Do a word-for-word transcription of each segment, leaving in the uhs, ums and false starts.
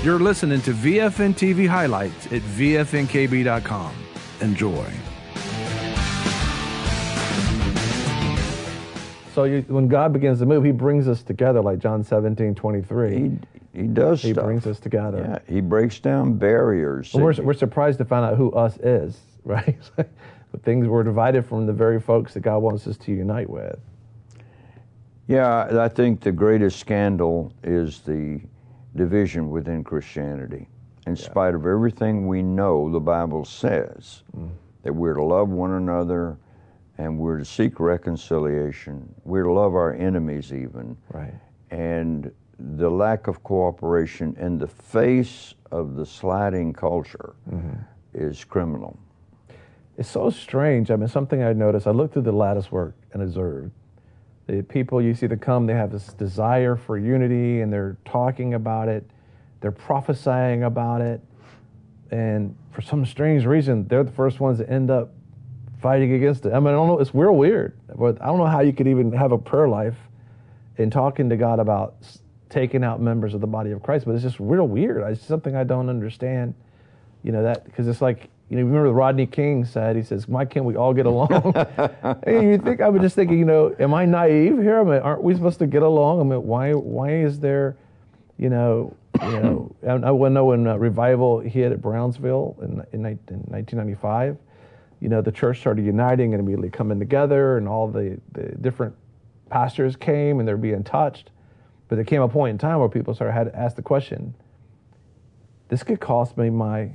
You're listening to V F N T V highlights at V F N K B dot com. Enjoy. So you, when God begins to move, he brings us together, like John seventeen twenty-three. He, he does He stuff. brings us together. Yeah, he breaks down barriers. And we're, we're surprised to find out who us is, right? The things we're divided from the very folks that God wants us to unite with. Yeah, I think the greatest scandal is the division within Christianity. In yeah. spite of everything we know, the Bible says mm. that we're to love one another and we're to seek reconciliation. We're to love our enemies even. Right. And the lack of cooperation in the face of the sliding culture mm-hmm. is criminal. It's so strange. I mean, something I noticed, I looked through the lattice work and observed the people you see that come, they have this desire for unity and they're talking about it, they're prophesying about it, and for some strange reason, they're the first ones that end up fighting against it. I mean, I don't know, it's real weird, but I don't know how you could even have a prayer life and talking to God about taking out members of the body of Christ, but it's just real weird. It's something I don't understand, you know, that, because it's like, you know, remember Rodney King said, he says, why can't we all get along? And you think, I was just thinking, you know, am I naive here? I mean, aren't we supposed to get along? I mean, why why is there, you know, you know, I, I know when uh, revival hit at Brownsville in, in, in nineteen ninety-five, you know, the church started uniting and immediately coming together, and all the, the different pastors came and they're being touched. But there came a point in time where people started had to ask the question, this could cost me my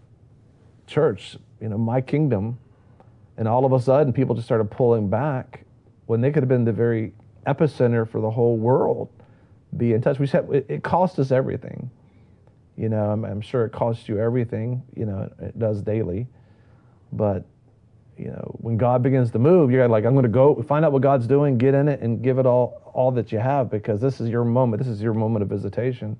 church, you know, my kingdom, and all of a sudden people just started pulling back when they could have been the very epicenter for the whole world. Be in touch. We said it, it cost us everything. You know, I'm, I'm sure it costs you everything. You know, it, it does daily. But you know, when God begins to move, you're like, I'm going to go find out what God's doing, get in it, and give it all all that you have, because this is your moment. This is your moment of visitation.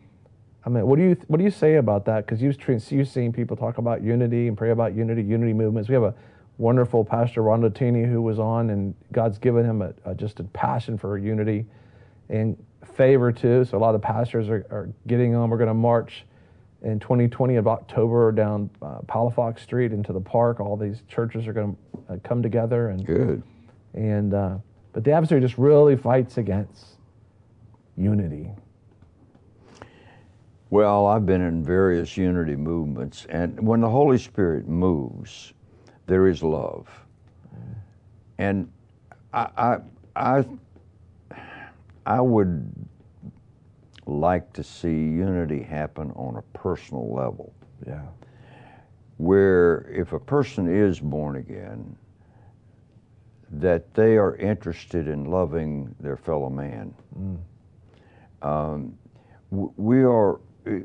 I mean, what do you what do you say about that? Because you've you've seen people talk about unity and pray about unity, unity movements. We have a wonderful pastor, Rondo Tini, who was on, and God's given him a, a just a passion for unity and favor too. So a lot of pastors are, are getting on. We're going to march in twenty twenty of October down uh, Palafox Street into the park. All these churches are going to uh, come together, and good. And uh, but the adversary just really fights against unity. Well, I've been in various unity movements, and when the Holy Spirit moves, there is love. And I, I, I, I would like to see unity happen on a personal level. Yeah. Where if a person is born again, that they are interested in loving their fellow man. Mm. Um, we are.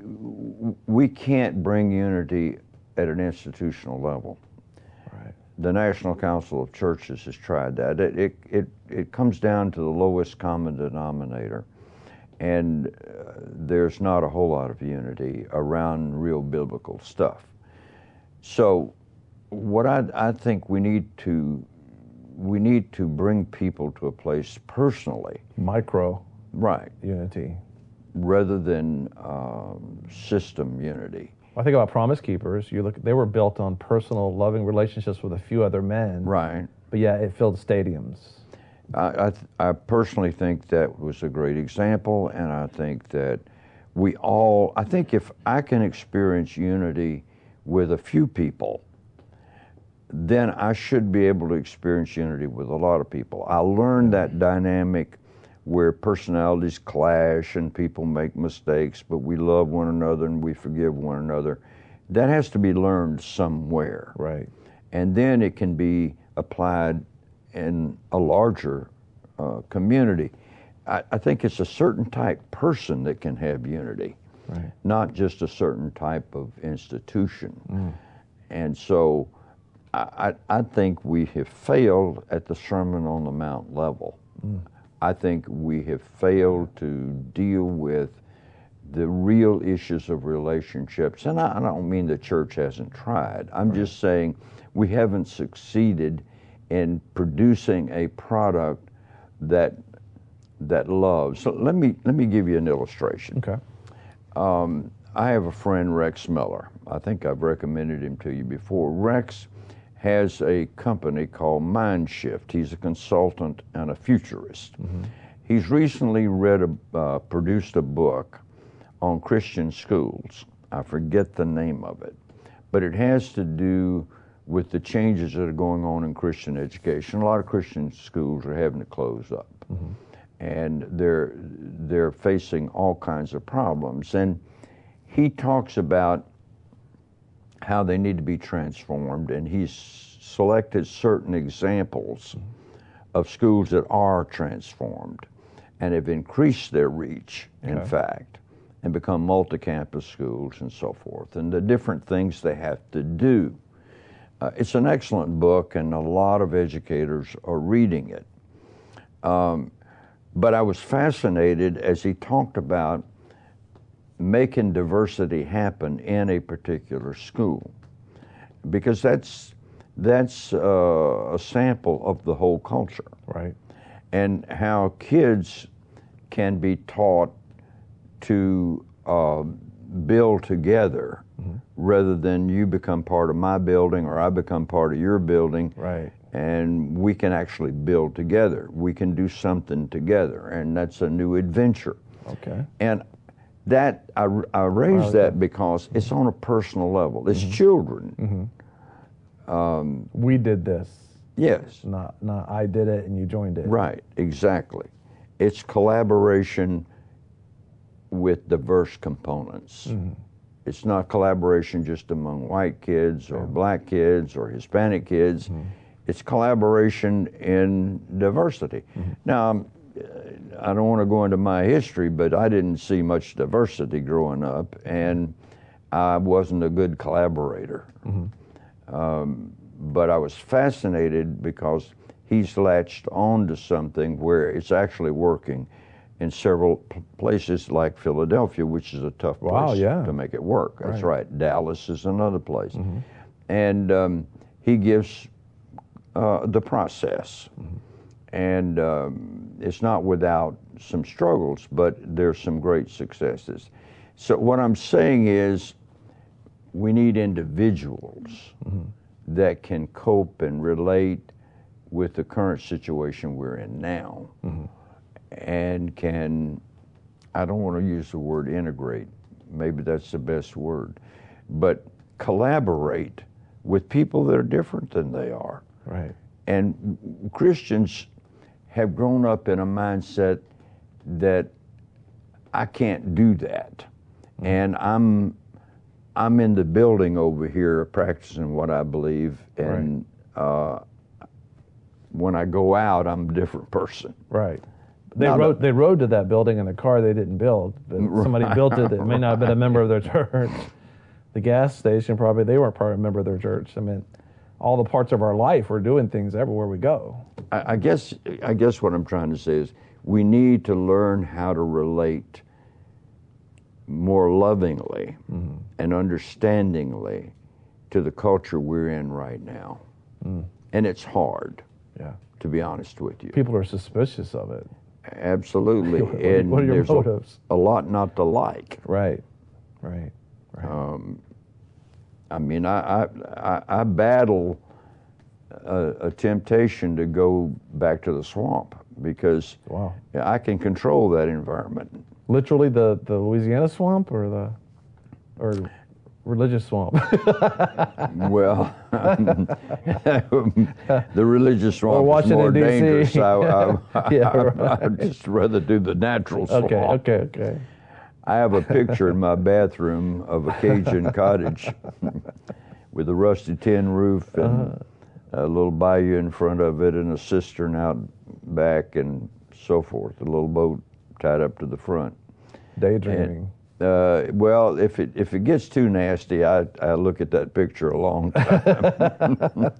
We can't bring unity at an institutional level. Right. The National Council of Churches has tried that. It it it, it comes down to the lowest common denominator, and uh, there's not a whole lot of unity around real biblical stuff. So, what I I think we need to we need to bring people to a place personally, micro, right, unity, rather than um, system unity. I think about Promise Keepers. You look; they were built on personal, loving relationships with a few other men. Right. But yeah, it filled stadiums. I I, th- I personally think that was a great example, and I think that we all. I think if I can experience unity with a few people, then I should be able to experience unity with a lot of people. I learned that dynamic where personalities clash and people make mistakes, but we love one another and we forgive one another. That has to be learned somewhere. Right. And then it can be applied in a larger uh, community. I, I think it's a certain type person that can have unity, right, not just a certain type of institution. Mm. And so I, I think we have failed at the Sermon on the Mount level. Mm. I think we have failed to deal with the real issues of relationships. And I, I don't mean the church hasn't tried. I'm right. just saying we haven't succeeded in producing a product that that loves. So let me let me give you an illustration. Okay. Um, I have a friend, Rex Miller. I think I've recommended him to you before. Rex has a company called Mindshift. He's a consultant and a futurist. Mm-hmm. He's recently read a, uh, produced a book on Christian schools. I forget the name of it, but it has to do with the changes that are going on in Christian education. A lot of Christian schools are having to close up, mm-hmm. and they're they're facing all kinds of problems. And he talks about how they need to be transformed, and he's selected certain examples mm-hmm. of schools that are transformed and have increased their reach, in okay. fact, and become multi-campus schools and so forth, and the different things they have to do. Uh, it's an excellent book, and a lot of educators are reading it. Um, but I was fascinated as he talked about making diversity happen in a particular school, because that's that's uh, a sample of the whole culture, right? And how kids can be taught to uh, build together, mm-hmm. rather than you become part of my building or I become part of your building, right? And we can actually build together. We can do something together, and that's a new adventure. Okay. And that I, I raise wow, that okay. because it's on a personal level. It's mm-hmm. children. Mm-hmm. Um, we did this. Yes. Not not I did it and you joined it. Right. Exactly. It's collaboration with diverse components. Mm-hmm. It's not collaboration just among white kids or yeah. black kids or Hispanic kids. Mm-hmm. It's collaboration in diversity. Mm-hmm. Now, um, I don't want to go into my history, but I didn't see much diversity growing up, and I wasn't a good collaborator. Mm-hmm. Um, but I was fascinated because he's latched on to something where it's actually working in several p- places like Philadelphia, which is a tough place wow, yeah. to make it work. That's right. right. Dallas is another place. Mm-hmm. And um, he gives uh, the process. Mm-hmm. And um, it's not without some struggles, but there's some great successes. So what I'm saying is we need individuals mm-hmm. that can cope and relate with the current situation we're in now. Mm-hmm. And can, I don't want to use the word integrate, maybe that's the best word, but collaborate with people that are different than they are. Right. And Christians have grown up in a mindset that I can't do that. Mm-hmm. And I'm I'm in the building over here practicing what I believe, and right. uh, when I go out, I'm a different person. Right. They Not rode. A, they rode to that building in a car they didn't build. But somebody right. built it. It may not have been a member of their church. The gas station probably they weren't probably a member of their church. I mean, all the parts of our life we're doing things everywhere we go. I, I guess. I guess what I'm trying to say is we need to learn how to relate more lovingly mm-hmm. and understandingly to the culture we're in right now, mm. and it's hard. Yeah. To be honest with you, people are suspicious of it. Absolutely. what, are, and what are your there's motives? A, a lot not to like. Right, right, right. Um, I mean, I I, I, I battle a, a temptation to go back to the swamp because wow. I can control that environment. Literally the, the Louisiana swamp or the or religious swamp? Well, the religious swamp is more dangerous. I, I, I, yeah, right. I'd just rather do the natural swamp. Okay, okay, okay. I have a picture in my bathroom of a Cajun cottage with a rusty tin roof and uh-huh. a little bayou in front of it and a cistern out back and so forth, a little boat tied up to the front. Daydreaming. And, Uh, well, if it if it gets too nasty, I I look at that picture a long time.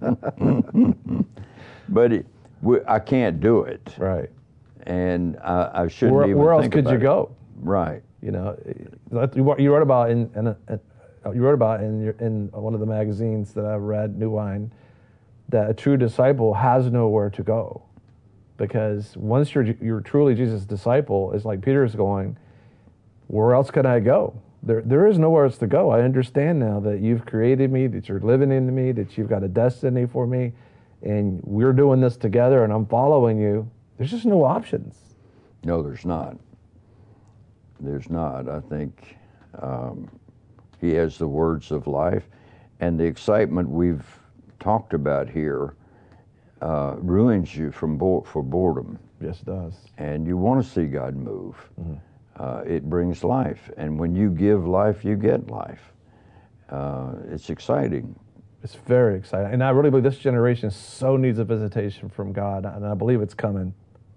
But it, we, I can't do it. Right. And I, I shouldn't where, even Where else think could about you it. go? Right. You know, you wrote about in, in a, you wrote about in your, in one of the magazines that I've read, New Wine, that a true disciple has nowhere to go, because once you're you're truly Jesus' disciple, it's like Peter's going, where else can I go? There, there is nowhere else to go. I understand now that you've created me, that you're living in me, that you've got a destiny for me, and we're doing this together, and I'm following you. There's just no options. No, there's not. There's not. I think um, he has the words of life, and the excitement we've talked about here uh, ruins you from bo- for boredom. Yes, it does. And you want to see God move. Mm-hmm. Uh, it brings life, and when you give life, you get life. Uh, it's exciting. It's very exciting, and I really believe this generation so needs a visitation from God, and I believe it's coming.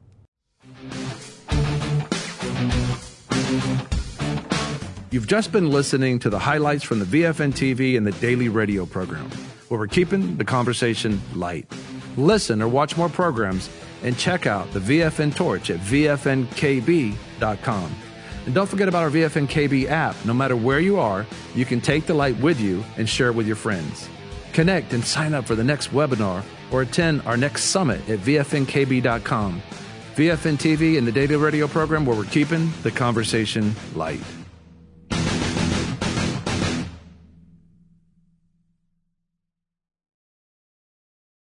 You've just been listening to the highlights from the V F N T V and the daily radio program, where we're keeping the conversation light. Listen or watch more programs and check out the V F N Torch at V F N K B dot com. And don't forget about our V F N K B app. No matter where you are, you can take the light with you and share it with your friends. Connect and sign up for the next webinar or attend our next summit at V F N K B dot com. V F N T V and the daily radio program, where we're keeping the conversation light.